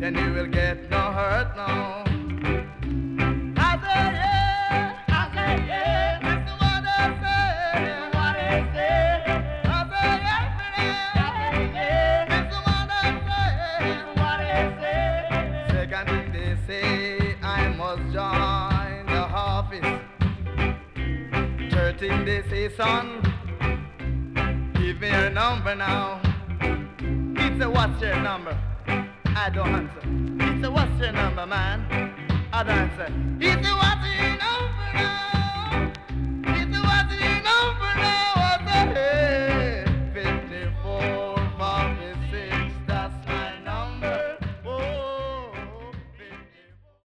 then you will get no hurt now. Join the office. 13 they say, son, give me your number now. He said, what's your number? I don't answer. He said, what's your number, man? I don't answer. He said,